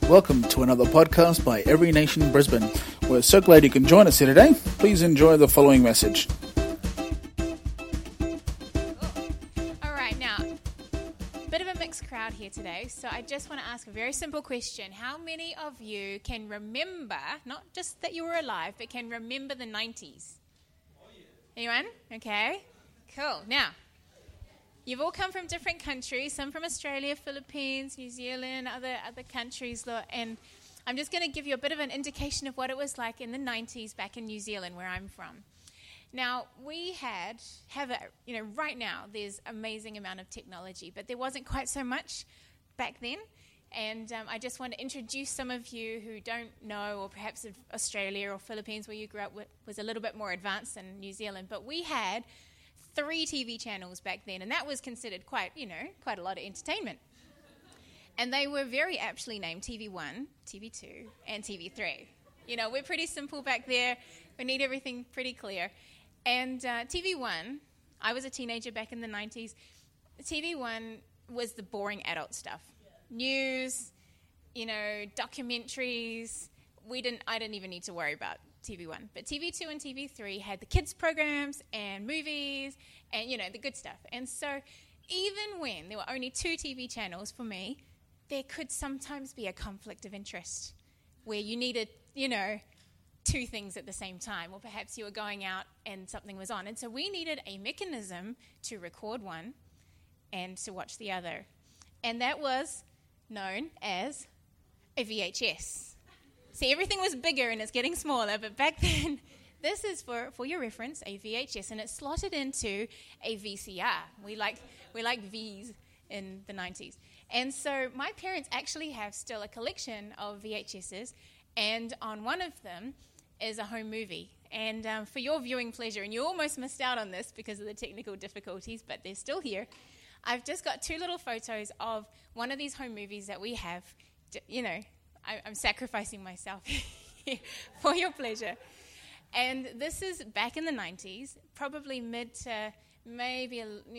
Welcome to another podcast by Every Nation Brisbane. We're so glad you can join us here today. Please enjoy the following message. All right, now, a bit of a mixed crowd here today, so I just want to ask a very simple question. How many of you can remember, not just that you were alive, but can remember the 90s? Anyone? Okay, cool. Now, you've all come from different countries, some from Australia, Philippines, New Zealand, other countries, and I'm just going to give you a bit of an indication of what it was like in the 90s back in New Zealand, where I'm from. Now, we right now there's amazing amount of technology, but there wasn't quite so much back then, and I just want to introduce some of you who don't know, or perhaps Australia or Philippines, where you grew up, was a little bit more advanced than New Zealand, but we had 3 TV channels back then, and that was considered quite a lot of entertainment. And they were very aptly named TV1, TV2, and TV3. We're pretty simple back there. We need everything pretty clear. And TV1, I was a teenager back in the 90s. TV1 was the boring adult stuff. News, documentaries. I didn't even need to worry about TV1. But TV2 and TV3 had the kids programs and movies and, the good stuff. And so even when there were only 2 TV channels for me, there could sometimes be a conflict of interest where you needed, 2 things at the same time, or perhaps you were going out and something was on. And so we needed a mechanism to record one and to watch the other. And that was known as a VHS. See, everything was bigger and it's getting smaller, but back then, this is, for your reference, a VHS, and it's slotted into a VCR. We like Vs in the 90s. And so my parents actually have still a collection of VHSs, and on one of them is a home movie. And for your viewing pleasure, and you almost missed out on this because of the technical difficulties, but they're still here, I've just got 2 little photos of one of these home movies that we have. I'm sacrificing myself for your pleasure. And this is back in the 90s, probably mid to late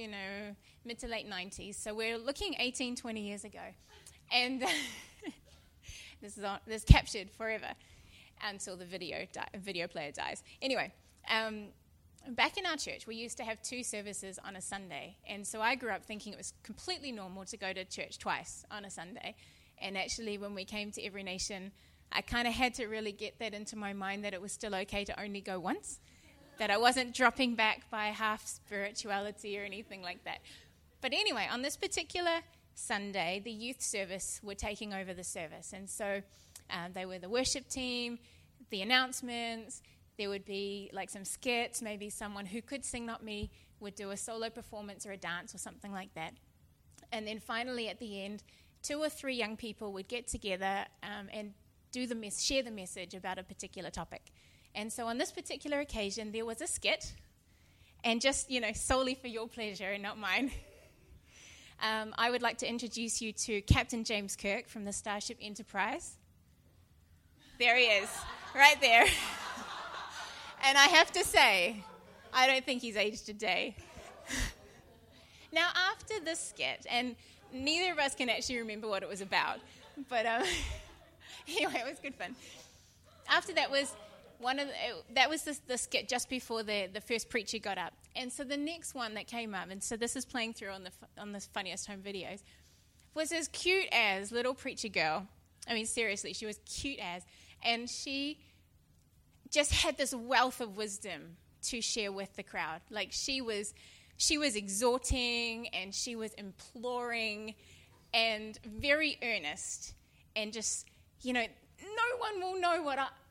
90s. So we're looking 18, 20 years ago. And this is captured forever until the video player dies. Anyway, back in our church, we used to have 2 services on a Sunday. And so I grew up thinking it was completely normal to go to church twice on a Sunday. And actually, when we came to Every Nation, I kind of had to really get that into my mind that it was still okay to only go once, that I wasn't dropping back by half spirituality or anything like that. But anyway, on this particular Sunday, the youth service were taking over the service. And so they were the worship team, the announcements, there would be like some skits, maybe someone who could sing, not me, would do a solo performance or a dance or something like that. And then finally at the end, 2 or 3 young people would get together and share the message about a particular topic. And so on this particular occasion, there was a skit, and just, solely for your pleasure and not mine, I would like to introduce you to Captain James Kirk from the Starship Enterprise. There he is, right there. And I have to say, I don't think he's aged a day. Now, after this skit, and neither of us can actually remember what it was about, but anyway, it was good fun. After that was the skit just before the first preacher got up, and so the next one that came up, and so this is playing through on the Funniest Home Videos, was as cute as little preacher girl. I mean, seriously, she was cute as, and she just had this wealth of wisdom to share with the crowd. Like she was exhorting, and she was imploring and very earnest, and just, no one will know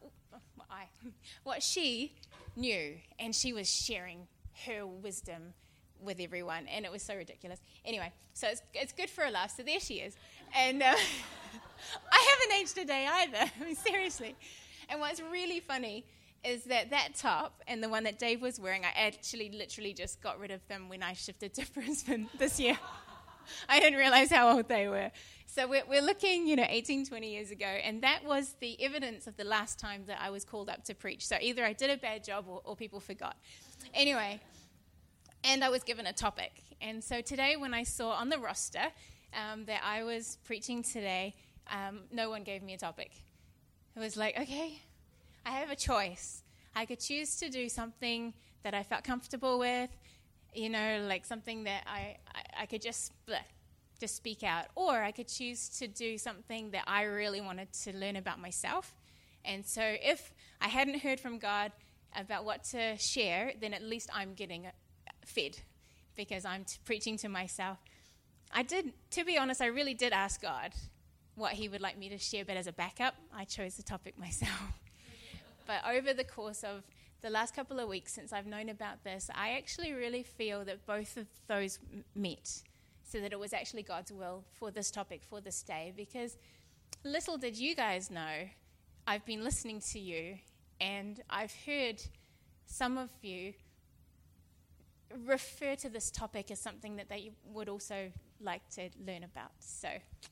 what she knew, and she was sharing her wisdom with everyone, and it was so ridiculous. Anyway, so it's good for a laugh. So there she is, and I haven't aged a day either. I mean, seriously. And what's really funny is that top and the one that Dave was wearing, I actually literally just got rid of them when I shifted to Brisbane this year. I didn't realize how old they were. So we're looking, 18, 20 years ago, and that was the evidence of the last time that I was called up to preach. So either I did a bad job or people forgot. Anyway, and I was given a topic. And so today when I saw on the roster that I was preaching today no one gave me a topic. It was like, okay, I have a choice. I could choose to do something that I felt comfortable with, like something that I could just speak out. Or I could choose to do something that I really wanted to learn about myself. And so if I hadn't heard from God about what to share, then at least I'm getting fed because I'm preaching to myself. To be honest, I really did ask God what he would like me to share, but as a backup, I chose the topic myself. But over the course of the last couple of weeks since I've known about this, I actually really feel that both of those met, so that it was actually God's will for this topic, for this day, because little did you guys know, I've been listening to you, and I've heard some of you refer to this topic as something that they would also like to learn about. So,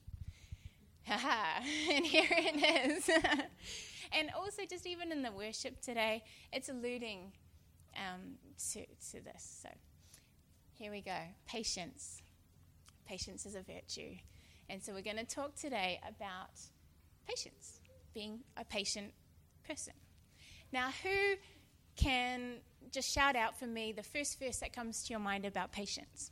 and here it is. And also, just even in the worship today, it's alluding to this. So, here we go. Patience. Patience is a virtue. And so we're going to talk today about patience, being a patient person. Now, who can just shout out for me the first verse that comes to your mind about patience?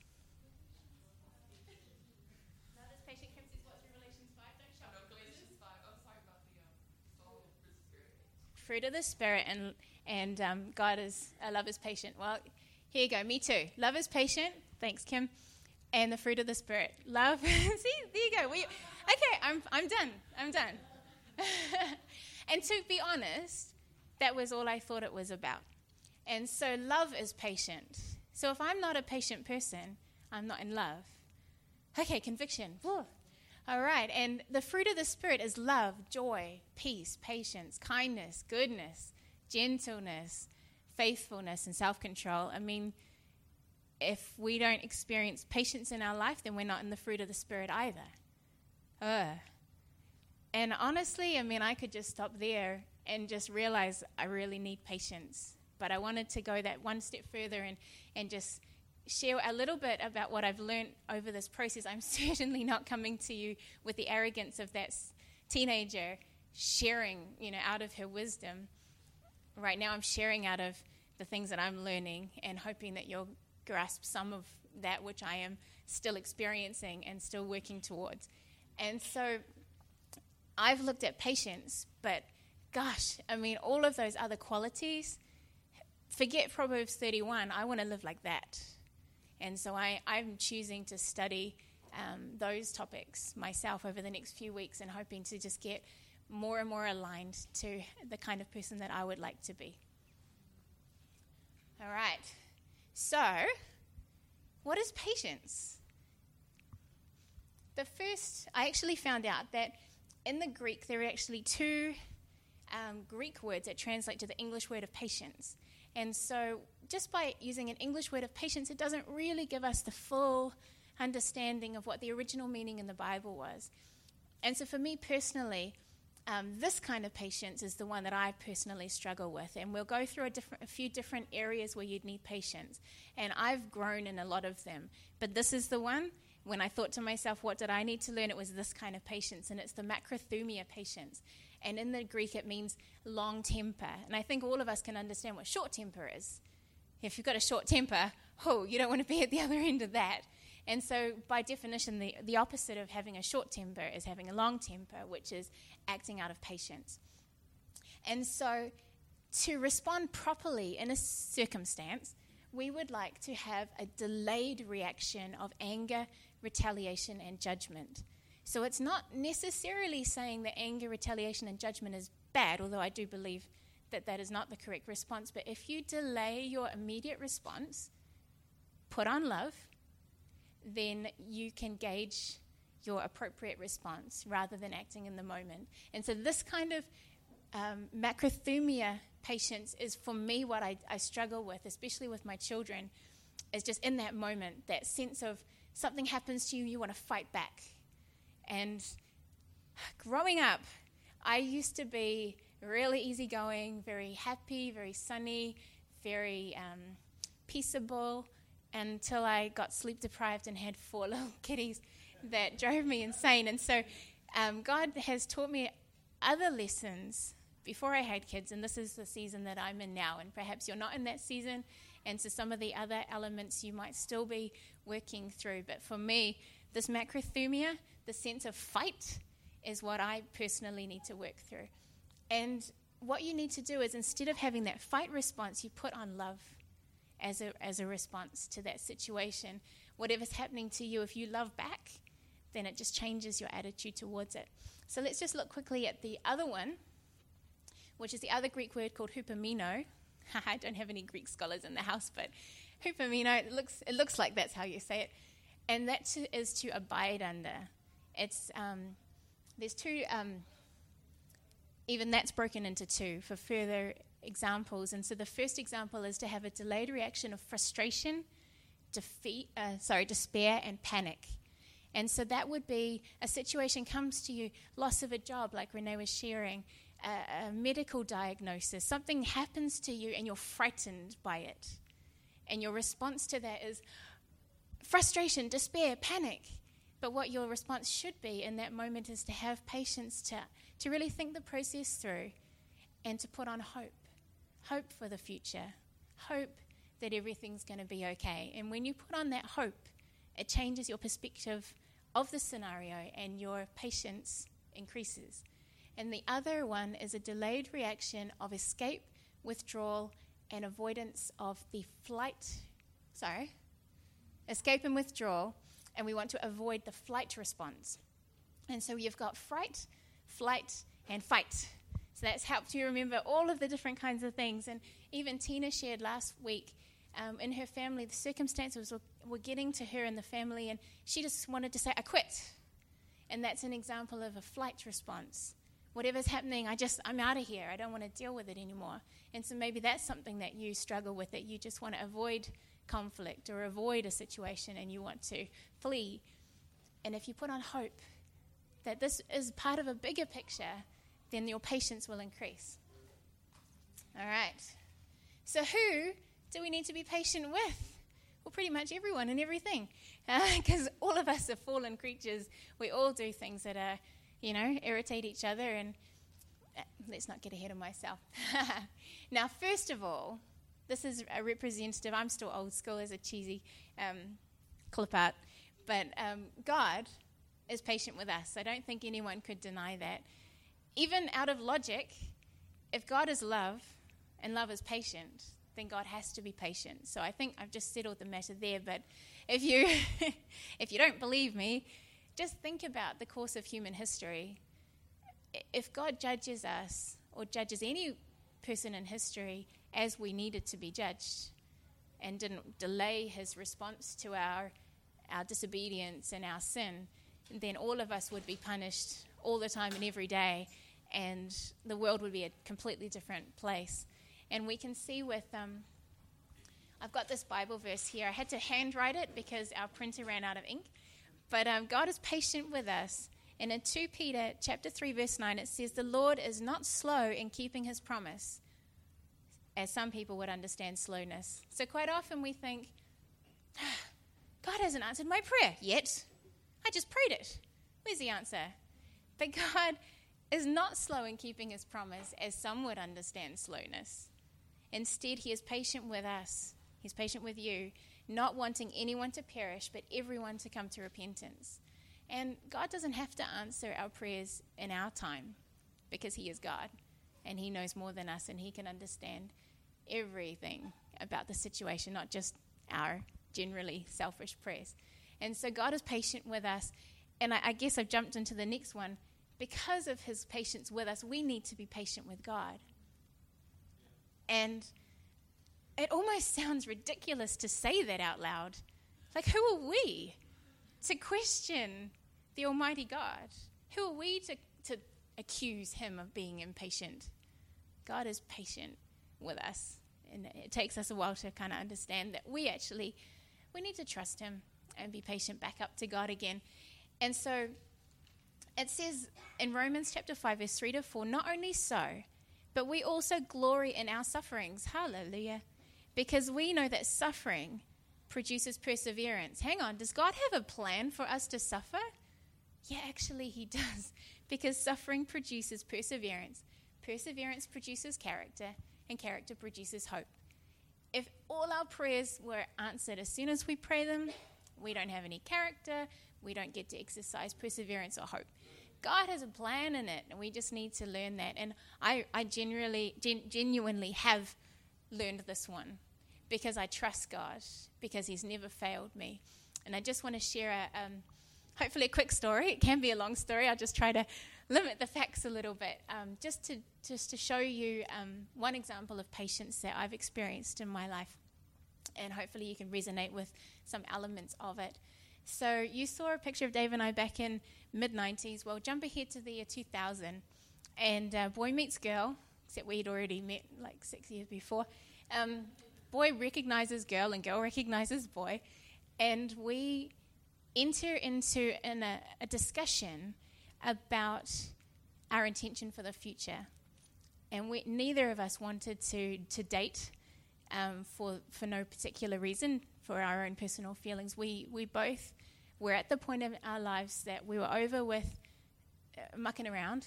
Love is patient. Kim says, what's Revelation 5? Don't shout. No, Galatians 5. I was talking about the soul of the Spirit. Fruit of the Spirit, and God is, love is patient. Well, here you go. Me too. Love is patient. Thanks, Kim. And the fruit of the Spirit. Love. See, there you go. Okay, I'm done. And to be honest, that was all I thought it was about. And so love is patient. So if I'm not a patient person, I'm not in love. Okay, conviction. Whoa. All right, and the fruit of the Spirit is love, joy, peace, patience, kindness, goodness, gentleness, faithfulness, and self-control. I mean, if we don't experience patience in our life, then we're not in the fruit of the Spirit either. And honestly, I mean, I could just stop there and just realize I really need patience. But I wanted to go that one step further and just share a little bit about what I've learned over this process. I'm certainly not coming to you with the arrogance of that teenager sharing, out of her wisdom. Right now I'm sharing out of the things that I'm learning and hoping that you'll grasp some of that which I am still experiencing and still working towards. And so I've looked at patience, but gosh, I mean, all of those other qualities, forget Proverbs 31, I want to live like that. And so I'm choosing to study those topics myself over the next few weeks and hoping to just get more and more aligned to the kind of person that I would like to be. All right. So, what is patience? I actually found out that in the Greek, there are actually two Greek words that translate to the English word of patience. And so just by using an English word of patience, it doesn't really give us the full understanding of what the original meaning in the Bible was. And so for me personally, this kind of patience is the one that I personally struggle with. And we'll go through a few different areas where you'd need patience. And I've grown in a lot of them. But this is the one, when I thought to myself, what did I need to learn? It was this kind of patience. And it's the macrothumia patience. And in the Greek, it means long temper. And I think all of us can understand what short temper is. If you've got a short temper, you don't want to be at the other end of that. And so by definition, the opposite of having a short temper is having a long temper, which is acting out of patience. And so to respond properly in a circumstance, we would like to have a delayed reaction of anger, retaliation, and judgment. So it's not necessarily saying that anger, retaliation, and judgment is bad, although I do believe that that is not the correct response. But if you delay your immediate response, put on love, then you can gauge your appropriate response rather than acting in the moment. And so this kind of macrothumia patience is, for me, what I struggle with, especially with my children, is just in that moment, that sense of something happens to you, you want to fight back. And growing up, I used to be really easygoing, very happy, very sunny, very peaceable, until I got sleep deprived and had 4 little kitties that drove me insane. And so God has taught me other lessons before I had kids, and this is the season that I'm in now, and perhaps you're not in that season, and so some of the other elements you might still be working through. But for me, this macrothumia, the sense of fight, is what I personally need to work through. And what you need to do is, instead of having that fight response, you put on love as a response to that situation. Whatever's happening to you, if you love back, then it just changes your attitude towards it. So let's just look quickly at the other one, which is the other Greek word called hupomeno. I don't have any Greek scholars in the house, but hupomeno, it looks like that's how you say it. And that is to abide under. It's there's two, even that's broken into two for further examples. And so the first example is to have a delayed reaction of frustration, despair, and panic. And so that would be a situation comes to you, loss of a job, like Renee was sharing, a medical diagnosis, something happens to you and you're frightened by it. And your response to that is frustration, despair, panic. But what your response should be in that moment is to have patience, to really think the process through, and to put on hope for the future, hope that everything's going to be okay. And when you put on that hope, it changes your perspective of the scenario and your patience increases. And the other one is a delayed reaction of escape, withdrawal, and avoidance of the escape and withdrawal, and we want to avoid the flight response. And so you've got fright, flight, and fight. So that's helped you remember all of the different kinds of things. And even Tina shared last week, in her family, the circumstances were getting to her and the family, and she just wanted to say, I quit. And that's an example of a flight response. Whatever's happening, I'm out of here. I don't want to deal with it anymore. And so maybe that's something that you struggle with, that you just want to avoid conflict or avoid a situation and you want to flee. And if you put on hope that this is part of a bigger picture, then your patience will increase. All right. So who do we need to be patient with? Well, pretty much everyone and everything. Because all of us are fallen creatures. We all do things that are, irritate each other. And let's not get ahead of myself. Now, first of all, this is a representative. I'm still old school as a cheesy clip art. But God is patient with us. I don't think anyone could deny that. Even out of logic, if God is love and love is patient, then God has to be patient. So I think I've just settled the matter there. But if you if you don't believe me, just think about the course of human history. If God judges us or judges any person in history as we needed to be judged and didn't delay his response to our disobedience and our sin, then all of us would be punished all the time and every day, and the world would be a completely different place. And we can see with, I've got this Bible verse here. I had to handwrite it because our printer ran out of ink. But God is patient with us. And in 2 Peter chapter 3, verse 9, it says, the Lord is not slow in keeping his promise, as some people would understand slowness. So quite often we think, God hasn't answered my prayer yet. I just prayed it. Where's the answer? But God is not slow in keeping his promise, as some would understand slowness. Instead, he is patient with us. He's patient with you, not wanting anyone to perish, but everyone to come to repentance. And God doesn't have to answer our prayers in our time, because he is God, and he knows more than us, and he can understand everything about the situation, not just our generally selfish prayers. And so God is patient with us. And I guess I've jumped into the next one. Because of his patience with us, we need to be patient with God. And it almost sounds ridiculous to say that out loud. Like, who are we to question the Almighty God? Who are we to accuse him of being impatient? God is patient with us. And it takes us a while to kind of understand that we need to trust him and be patient back up to God again. And so it says in Romans chapter 5, verse 3-4, not only so, but we also glory in our sufferings. Hallelujah. Because we know that suffering produces perseverance. Hang on, does God have a plan for us to suffer? Yeah, actually he does, because suffering produces perseverance. Perseverance produces character, and character produces hope. If all our prayers were answered as soon as we pray them, we don't have any character, we don't get to exercise perseverance or hope. God has a plan in it, and we just need to learn that. And I genuinely have learned this one, because I trust God, because he's never failed me. And I just want to share hopefully a quick story. It can be a long story. I'll just try to limit the facts a little bit, just to show you one example of patience that I've experienced in my life, and hopefully you can resonate with some elements of it. So you saw a picture of Dave and I back in mid-90s. Well, jump ahead to the year 2000, and boy meets girl, except we'd already met like 6 years before. Boy recognizes girl, and girl recognizes boy, and we enter into a discussion about our intention for the future. And neither of us wanted to date for no particular reason, for our own personal feelings. We both were at the point of our lives that we were over with mucking around.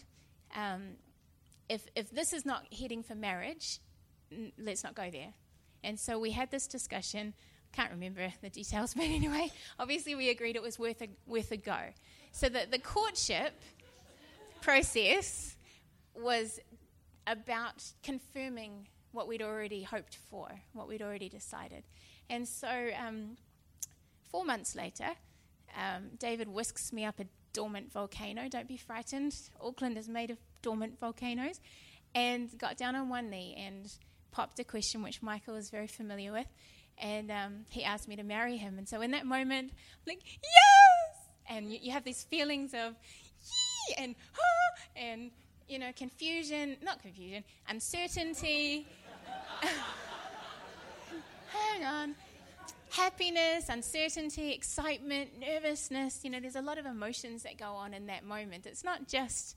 If this is not heading for marriage, let's not go there. And so we had this discussion. Can't remember the details, but anyway, obviously we agreed it was worth a go. So the courtship process was about confirming what we'd already hoped for, what we'd already decided. And so 4 months later, David whisks me up a dormant volcano. Don't be frightened. Auckland is made of dormant volcanoes. And got down on one knee and popped a question which Michael is very familiar with. And he asked me to marry him. And so in that moment, I'm like, yes! And you have these feelings of, yee! And, ah! And, uncertainty. Hang on. Happiness, uncertainty, excitement, nervousness. There's a lot of emotions that go on in that moment. It's not just,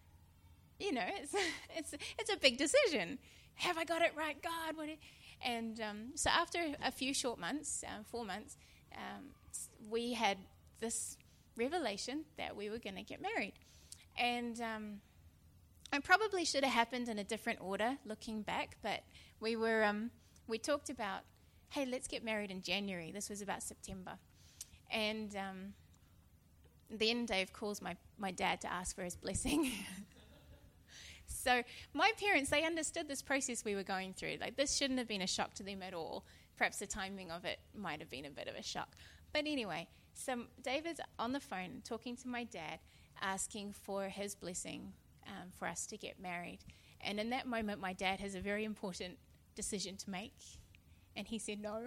it's a big decision. Have I got it right, God? And so after a few short months, 4 months, we had this revelation that we were going to get married. And it probably should have happened in a different order looking back, but we talked about, hey, let's get married in January. This was about September. And then Dave calls my dad to ask for his blessing. So my parents, they understood this process we were going through. Like, this shouldn't have been a shock to them at all. Perhaps the timing of it might have been a bit of a shock. But anyway, so David's on the phone talking to my dad, asking for his blessing for us to get married. And in that moment, my dad has a very important decision to make. And he said no.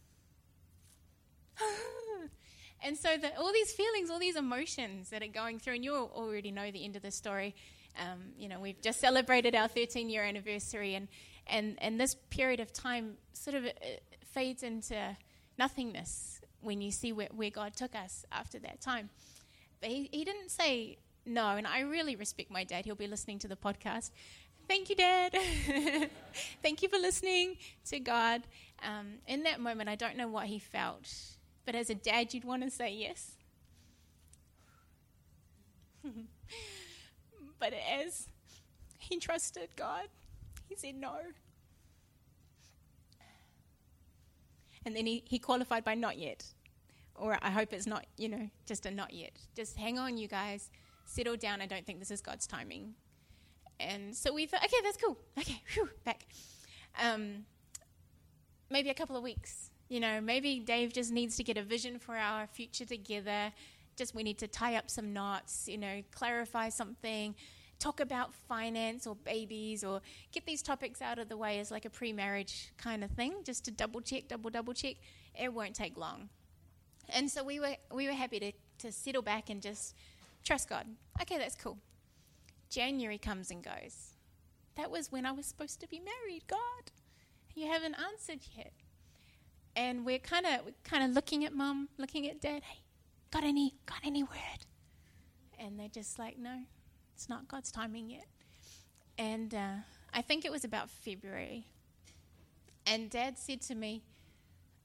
And so all these feelings, all these emotions that are going through, and you already know the end of the story. We've just celebrated our 13-year anniversary, and this period of time sort of fades into nothingness when you see where God took us after that time. But he didn't say no, and I really respect my dad. He'll be listening to the podcast. Thank you, Dad. Thank you for listening to God. In that moment, I don't know what he felt, but as a dad, you'd want to say yes. But as he trusted God, he said no. And then he qualified by not yet. Or I hope it's not, just a not yet. Just hang on, you guys. Settle down. I don't think this is God's timing. And so we thought, okay, that's cool. Okay, back. Maybe a couple of weeks. Maybe Dave just needs to get a vision for our future together. Just we need to tie up some knots, clarify something, talk about finance or babies, or get these topics out of the way as like a pre-marriage kind of thing, just to double check. It won't take long. And so we were happy to settle back and just trust God. Okay, that's cool. January comes and goes. That was when I was supposed to be married, God. You haven't answered yet. And we're kind of looking at Mum, looking at Dad. Hey, got any word? And they're just like, no, it's not God's timing yet. And I think it was about February. And Dad said to me,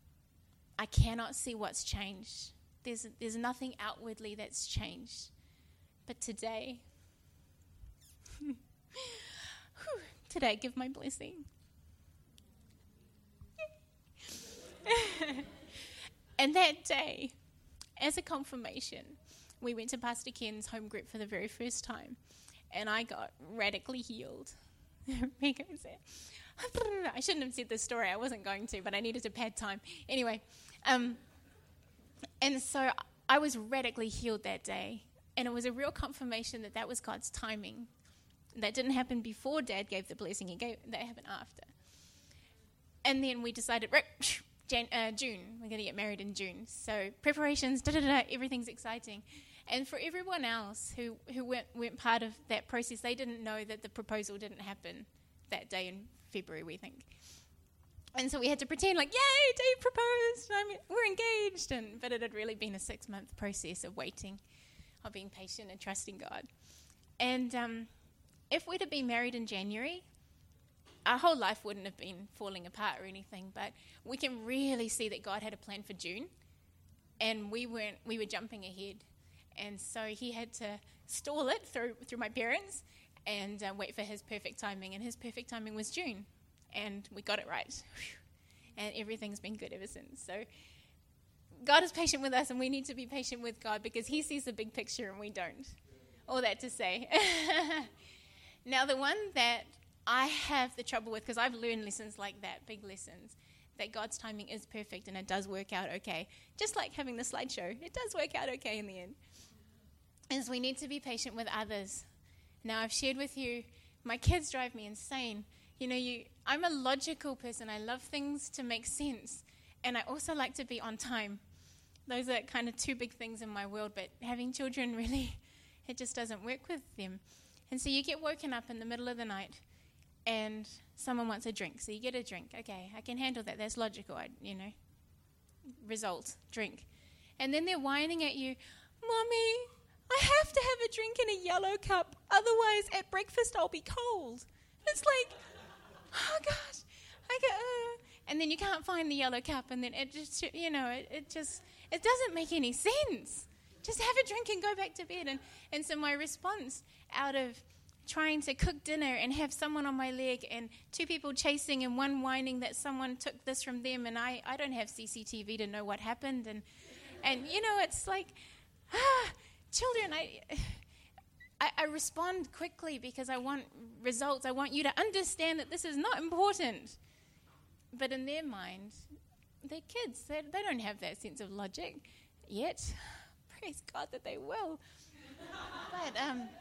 I cannot see what's changed. There's nothing outwardly that's changed. But today, today I give my blessing. And that day, as a confirmation, we went to Pastor Ken's home group for the very first time, and I got radically healed. I shouldn't have said this story. I wasn't going to, but I needed to pad time. Anyway, and so I was radically healed that day, and it was a real confirmation that was God's timing. That didn't happen before Dad gave the blessing. That happened after. And then we decided, June, we're going to get married in June. So preparations, everything's exciting. And for everyone else who weren't part of that process, they didn't know that the proposal didn't happen that day in February, we think. And so we had to pretend like, yay, Dave proposed, we're engaged. But it had really been a 6-month process of waiting, of being patient and trusting God. And if we'd have been married in January, our whole life wouldn't have been falling apart or anything, but we can really see that God had a plan for June, and we were jumping ahead. And so he had to stall it through my parents and wait for his perfect timing, and his perfect timing was June, and we got it right. And everything's been good ever since. So God is patient with us, and we need to be patient with God because he sees the big picture and we don't. All that to say. Now, the one that I have the trouble with, because I've learned lessons like that, big lessons, that God's timing is perfect and it does work out okay. Just like having the slideshow, it does work out okay in the end. Is we need to be patient with others. Now, I've shared with you, my kids drive me insane. I'm a logical person. I love things to make sense. And I also like to be on time. Those are kind of two big things in my world, but having children really, it just doesn't work with them. And so you get woken up in the middle of the night and someone wants a drink. So you get a drink. Okay, I can handle that. That's logical, result, drink. And then they're whining at you, Mommy, I have to have a drink in a yellow cup. Otherwise, at breakfast, I'll be cold. It's like, oh, gosh. And then you can't find the yellow cup. And then it just, it doesn't make any sense. Just have a drink and go back to bed. And so my response out of trying to cook dinner and have someone on my leg and two people chasing and one whining that someone took this from them and I don't have CCTV to know what happened. And it's like, children, I respond quickly because I want results. I want you to understand that this is not important. But in their mind, they're kids. They don't have that sense of logic yet. Praise God that they will. But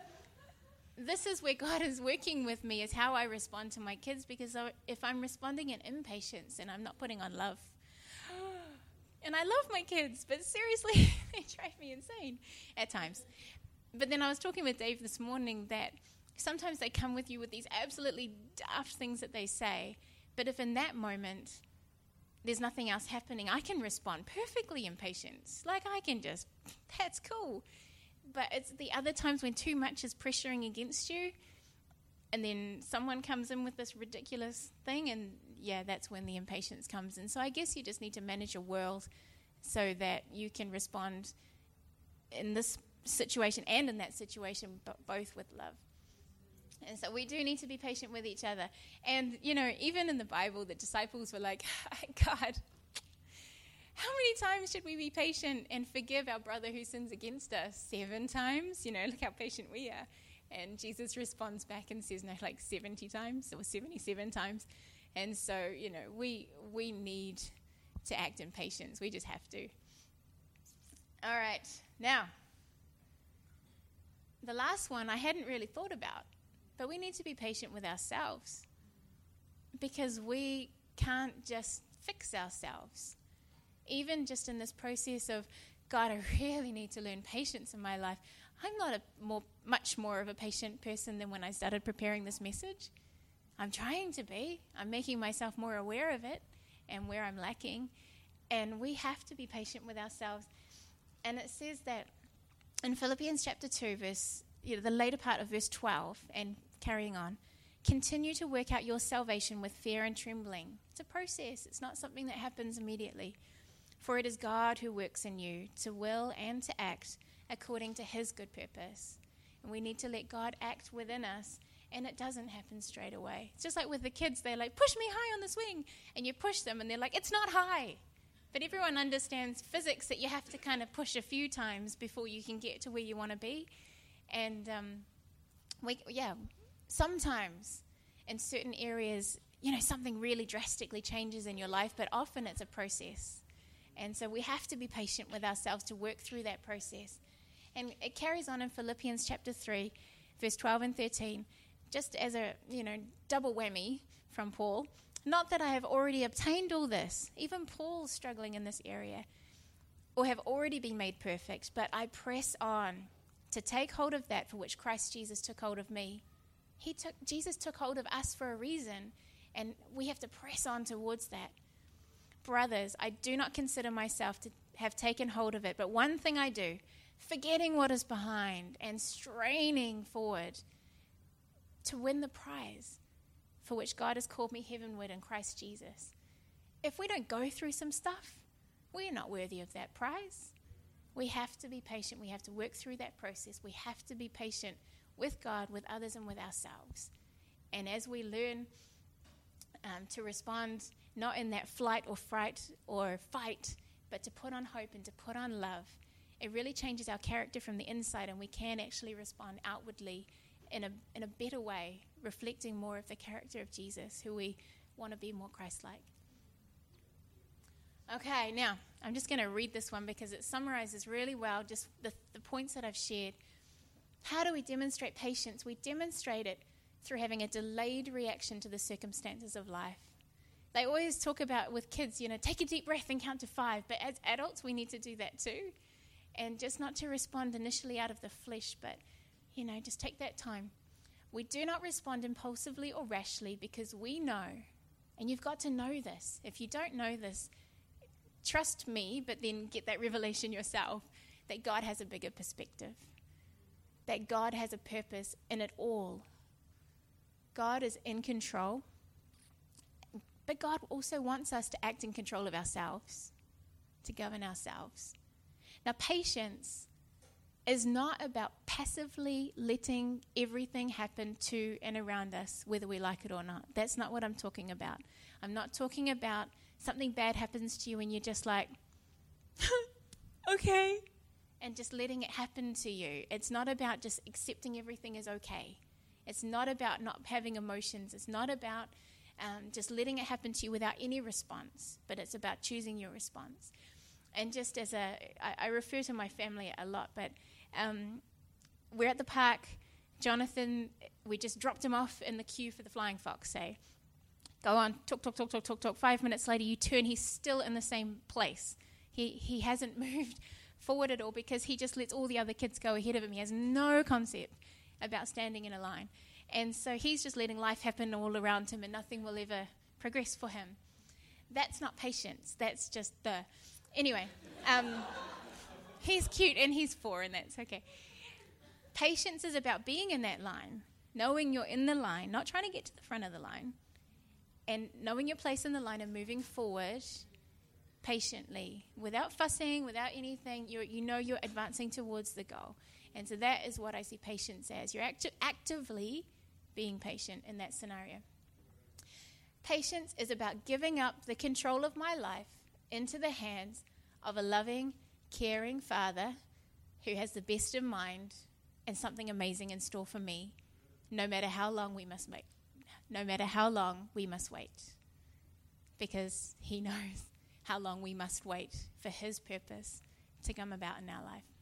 this is where God is working with me, is how I respond to my kids, because if I'm responding in impatience and I'm not putting on love, and I love my kids, but seriously, they drive me insane at times. But then I was talking with Dave this morning that sometimes they come with you with these absolutely daft things that they say, but if in that moment there's nothing else happening, I can respond perfectly in patience. Like I can just, that's cool. But it's the other times when too much is pressuring against you, and then someone comes in with this ridiculous thing, and that's when the impatience comes in. So I guess you just need to manage your world so that you can respond in this situation and in that situation, but both with love. And so we do need to be patient with each other. And, even in the Bible, the disciples were like, God, how many times should we be patient and forgive our brother who sins against us? 7 times? Look how patient we are. And Jesus responds back and says, no, like 70 times or 77 times. And so, we need to act in patience. We just have to. All right. Now, the last one I hadn't really thought about, but we need to be patient with ourselves because we can't just fix ourselves. Even just in this process of, God, I really need to learn patience in my life. I'm not much more of a patient person than when I started preparing this message. I'm trying to be. I'm making myself more aware of it and where I'm lacking. And we have to be patient with ourselves. And it says that in Philippians chapter 2, the later part of verse 12 and carrying on, continue to work out your salvation with fear and trembling. It's a process. It's not something that happens immediately. For it is God who works in you to will and to act according to his good purpose. And we need to let God act within us. And it doesn't happen straight away. It's just like with the kids. They're like, push me high on the swing. And you push them, and they're like, it's not high. But everyone understands physics that you have to kind of push a few times before you can get to where you want to be. And, sometimes in certain areas, something really drastically changes in your life, but often it's a process. And so we have to be patient with ourselves to work through that process. And it carries on in Philippians chapter 3, verse 12 and 13, just as a, double whammy from Paul. Not that I have already obtained all this. Even Paul's struggling in this area. Or have already been made perfect. But I press on to take hold of that for which Christ Jesus took hold of me. Jesus took hold of us for a reason. And we have to press on towards that. Brothers, I do not consider myself to have taken hold of it. But one thing I do, forgetting what is behind and straining forward to win the prize for which God has called me heavenward in Christ Jesus. If we don't go through some stuff, we're not worthy of that prize. We have to be patient. We have to work through that process. We have to be patient with God, with others, and with ourselves. And as we learn to respond not in that flight or fright or fight, but to put on hope and to put on love, it really changes our character from the inside, and we can actually respond outwardly in a better way, reflecting more of the character of Jesus, who we want to be more Christ-like. Okay, now, I'm just going to read this one because it summarizes really well just the points that I've shared. How do we demonstrate patience? We demonstrate it through having a delayed reaction to the circumstances of life. They always talk about with kids, take a deep breath and count to 5. But as adults, we need to do that too. And just not to respond initially out of the flesh, but, just take that time. We do not respond impulsively or rashly because we know, and you've got to know this. If you don't know this, trust me, but then get that revelation yourself, that God has a bigger perspective, that God has a purpose in it all. God is in control, but God also wants us to act in control of ourselves, to govern ourselves. Now, patience is not about passively letting everything happen to and around us, whether we like it or not. That's not what I'm talking about. I'm not talking about something bad happens to you and you're just like, okay, and just letting it happen to you. It's not about just accepting everything is okay. It's not about not having emotions. It's not about just letting it happen to you without any response, but it's about choosing your response. And just as I refer to my family a lot, but we're at the park. Jonathan, we just dropped him off in the queue for the Flying Fox, say. Go on, talk. 5 minutes later, you turn, he's still in the same place. He hasn't moved forward at all because he just lets all the other kids go ahead of him. He has no concept about standing in a line. And so he's just letting life happen all around him and nothing will ever progress for him. That's not patience. That's just Anyway, he's cute and he's 4 and that's okay. Patience is about being in that line, knowing you're in the line, not trying to get to the front of the line, and knowing your place in the line and moving forward patiently, without fussing, without anything. You're advancing towards the goal. And so that is what I see patience as. You're actively being patient in that scenario. Patience is about giving up the control of my life into the hands of a loving, caring Father who has the best in mind and something amazing in store for me, no matter how long we must wait. No matter how long we must wait. Because he knows how long we must wait for his purpose to come about in our life.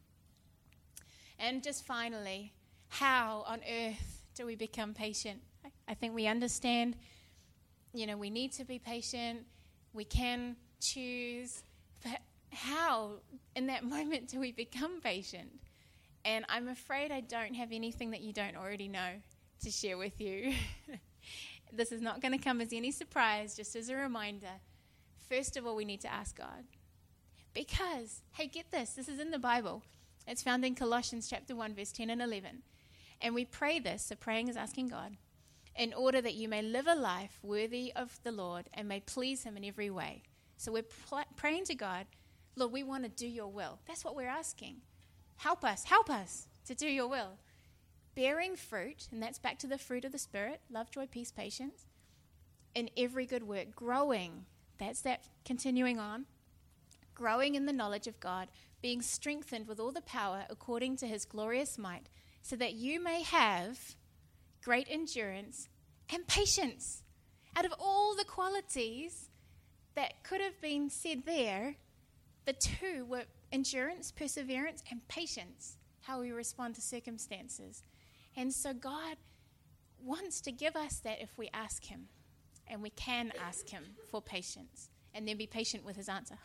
And just finally, how on earth do we become patient? I think we understand, we need to be patient. We can choose. But how, in that moment, do we become patient? And I'm afraid I don't have anything that you don't already know to share with you. This is not going to come as any surprise, just as a reminder. First of all, we need to ask God. Because, hey, get this. This is in the Bible. It's found in Colossians chapter 1, verse 10 and 11. And we pray this, so praying is asking God, in order that you may live a life worthy of the Lord and may please him in every way. So we're praying to God, Lord, we want to do your will. That's what we're asking. Help us to do your will. bearing fruit, and that's back to the fruit of the Spirit, love, joy, peace, patience, in every good work, growing, that's that continuing on, growing in the knowledge of God, being strengthened with all the power according to his glorious might, so that you may have great endurance and patience. Out of all the qualities that could have been said there, the two were endurance, perseverance, and patience, how we respond to circumstances. And so God wants to give us that if we ask him, and we can ask him for patience, and then be patient with his answer.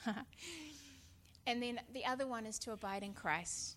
And then the other one is to abide in Christ.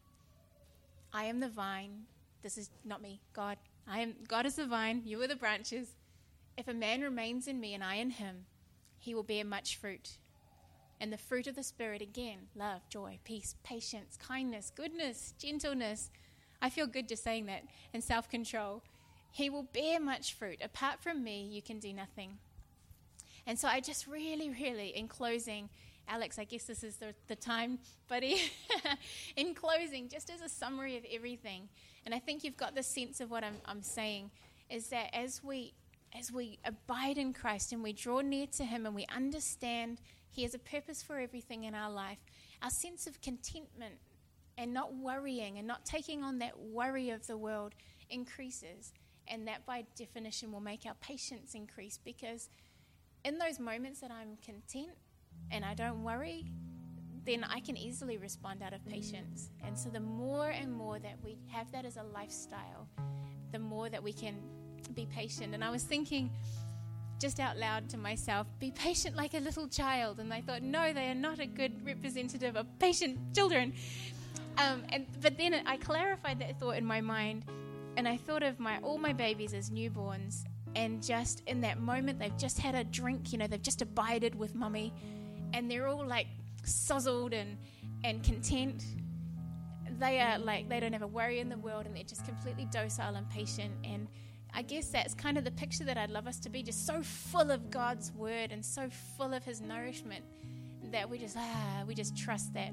I am the vine. This is not me, God. God is the vine, you are the branches. If a man remains in me and I in him, he will bear much fruit. And the fruit of the Spirit, again, love, joy, peace, patience, kindness, goodness, gentleness. I feel good just saying that. And self-control. He will bear much fruit. Apart from me, you can do nothing. And so I just really, in closing, Alex, I guess this is the time, buddy. In closing, just as a summary of everything, and I think you've got the sense of what I'm saying, is that as we abide in Christ and we draw near to him and we understand he has a purpose for everything in our life, our sense of contentment and not worrying and not taking on that worry of the world increases. And that by definition will make our patience increase, because in those moments that I'm content and I don't worry, then I can easily respond out of patience. And so the more and more that we have that as a lifestyle, the more that we can be patient. And I was thinking just out loud to myself, be patient like a little child. And I thought, no, they are not a good representative of patient children. But then I clarified that thought in my mind, and I thought of all my babies as newborns, and just in that moment, they've just had a drink, they've just abided with mummy, and they're all like sozzled and content. They are like, they don't have a worry in the world, and they're just completely docile and patient. And I guess that's kind of the picture that I'd love us to be, just so full of God's word and so full of his nourishment that we just trust that,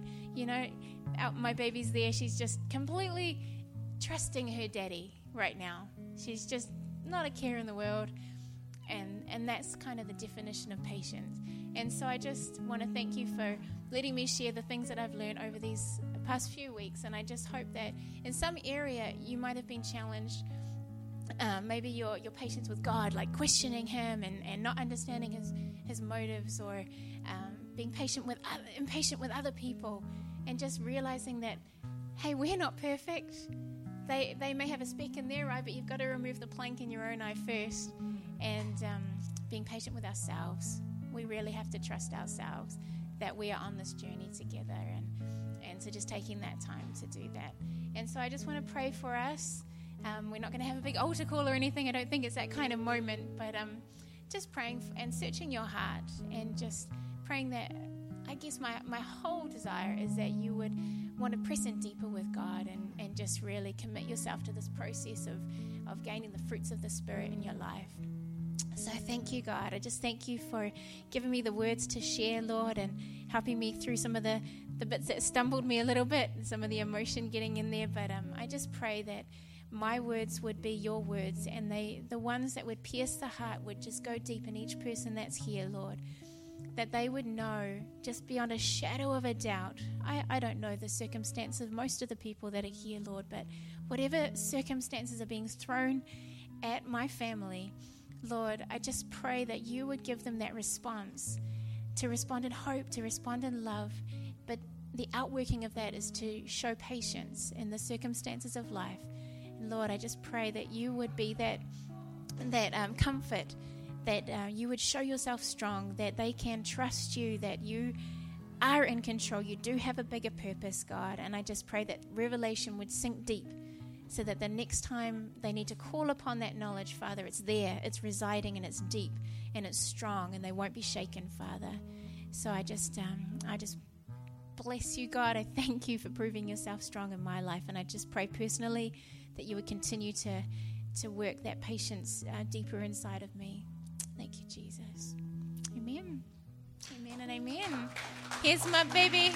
my baby's there. She's just completely trusting her daddy right now. She's just not a care in the world. And that's kind of the definition of patience. And so I just want to thank you for letting me share the things that I've learned over these past few weeks. And I just hope that in some area you might have been challenged. Maybe your patience with God, like questioning him and not understanding his motives, or being impatient with other people, and just realizing that, hey, we're not perfect. They may have a speck in their eye, but you've got to remove the plank in your own eye first. And being patient with ourselves. We really have to trust ourselves that we are on this journey together, and so just taking that time to do that. And so I just want to pray for us. We're not going to have a big altar call or anything. I don't think it's that kind of moment, but just praying and searching your heart, and just praying that, I guess my whole desire is that you would want to press in deeper with God and just really commit yourself to this process of gaining the fruits of the Spirit in your life. So thank you, God. I just thank you for giving me the words to share, Lord, and helping me through some of the bits that stumbled me a little bit, some of the emotion getting in there. But I just pray that my words would be your words, and the ones that would pierce the heart would just go deep in each person that's here, Lord, that they would know just beyond a shadow of a doubt. I don't know the circumstances of most of the people that are here, Lord, but whatever circumstances are being thrown at my family, Lord, I just pray that you would give them that response, to respond in hope, to respond in love. But the outworking of that is to show patience in the circumstances of life. And Lord, I just pray that you would be that comfort, that you would show yourself strong, that they can trust you, that you are in control. You do have a bigger purpose, God. And I just pray that revelation would sink deep, so that the next time they need to call upon that knowledge, Father, it's there, it's residing, and it's deep, and it's strong, and they won't be shaken, Father. So I just bless you, God. I thank you for proving yourself strong in my life, and I just pray personally that you would continue to work that patience deeper inside of me. Thank you, Jesus. Amen. Amen and amen. Here's my baby.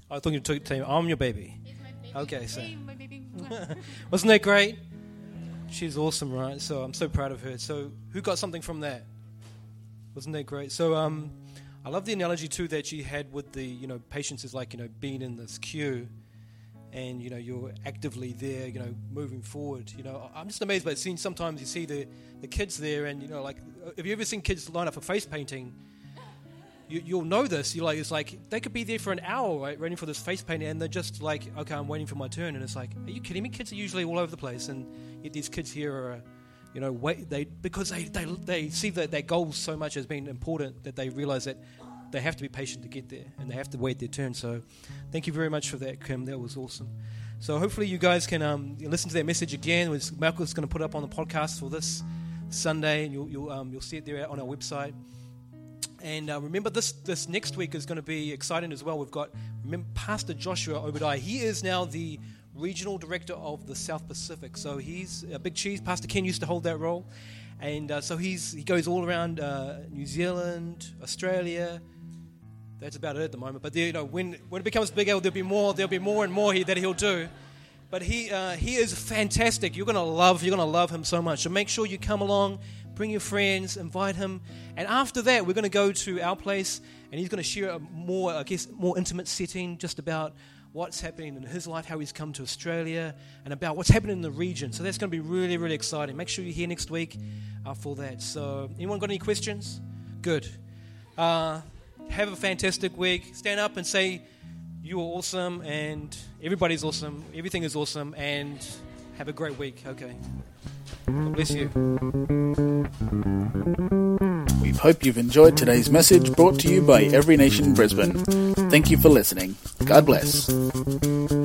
I thought you took the team. I'm your baby. He's my baby. Okay, so. Hey, my baby. Wasn't that great? She's awesome, right? So I'm so proud of her. So who got something from that? Wasn't that great? So I love the analogy too that she had with the, patience is like, being in this queue and, you're actively there, moving forward. I'm just amazed by seeing sometimes you see the kids there and, like, have you ever seen kids line up for face painting? You'll know this. It's like they could be there for an hour, right, waiting for this face painting, and they're just like, okay, I'm waiting for my turn. And it's like, are you kidding me? Kids are usually all over the place, and yet these kids here are, because they see that their goals so much as being important that they realize that they have to be patient to get there, and they have to wait their turn. So, thank you very much for that, Kim. That was awesome. So hopefully you guys can listen to that message again. Malcolm's going to put it up on the podcast for this Sunday, and you'll see it there on our website. And remember, this next week is going to be exciting as well. We've got Pastor Joshua Obadiah. He is now the regional director of the South Pacific. So he's a big cheese. Pastor Ken used to hold that role. And so he goes all around New Zealand, Australia. That's about it at the moment. But when it becomes bigger, there'll be more and more that he'll do. But he is fantastic. You're gonna love him so much. So make sure you come along. Bring your friends, invite him. And after that, we're going to go to our place, and he's going to share a more intimate setting just about what's happening in his life, how he's come to Australia, and about what's happening in the region. So that's going to be really, really exciting. Make sure you're here next week for that. So anyone got any questions? Good. Have a fantastic week. Stand up and say, you are awesome, and everybody's awesome. Everything is awesome, and have a great week. Okay. God bless you. We hope you've enjoyed today's message brought to you by Every Nation Brisbane. Thank you for listening. God bless.